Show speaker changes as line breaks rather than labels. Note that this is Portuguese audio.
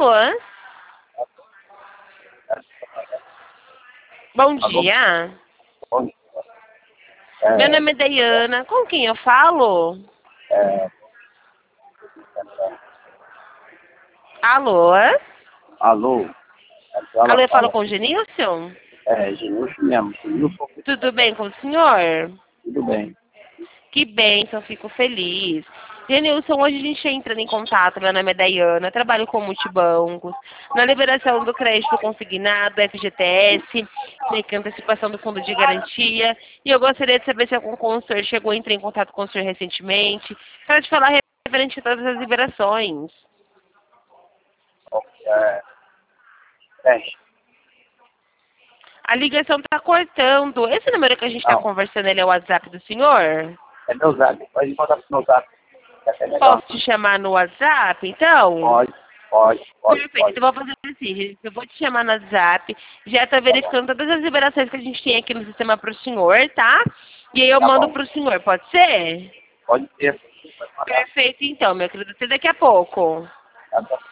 Alô? Bom
Alô?
dia.
Bom dia.
Meu nome é Dayana. Com quem eu falo?
É,
Alô?
alô? Ela
Alô, eu falo
fala.
com o Genilson?
Genilson mesmo. Genilson,
Tudo bem com o senhor?
tudo bem.
Que bênção, fico feliz. Genilson, hoje a gente entra em contato, meu nome é Dayana, trabalho com multibancos, na liberação do crédito consignado, FGTS, com antecipação do fundo de garantia, e eu gostaria de saber se algum consultor chegou a entrar em contato com o senhor recentemente, para te falar referente a todas as liberações.
É, é,
A ligação está cortando. Esse número que a gente está
não,
conversando, ele é o WhatsApp do senhor?
é meu zap. Pode mandar pro meu zap. Que é até melhor.
Posso te chamar no WhatsApp, então? Perfeito,
Pode.
então vou fazer assim, gente. Eu vou te chamar no WhatsApp, já tá
Tá bom.
verificando todas as liberações que a gente tem aqui no sistema pro senhor, tá? E aí eu
Tá
mando
bom.
pro senhor, pode ser?
Pode ser. Pode mandar.
Perfeito, então, meu querido. Até daqui a pouco.
Tá bom.